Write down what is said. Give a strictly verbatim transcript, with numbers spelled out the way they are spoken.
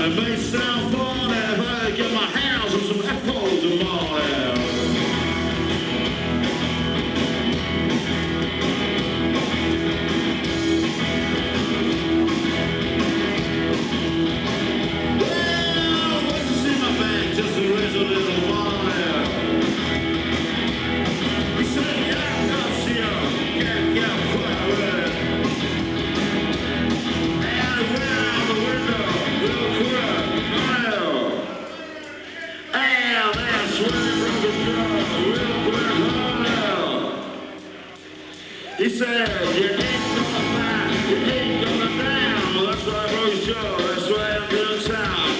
It may sound funny if I get my hands on some apples tomorrow. Well, once you see my back, just to raise a little money. He said, yeah, I'm not sure, can't get quiet. And around the window, real quick, smile. And that's when he broke his jaw, real quick, smile. He said, you ain't gonna find, you ain't gonna down. That's why I broke his jaw, that's why I'm doing sound.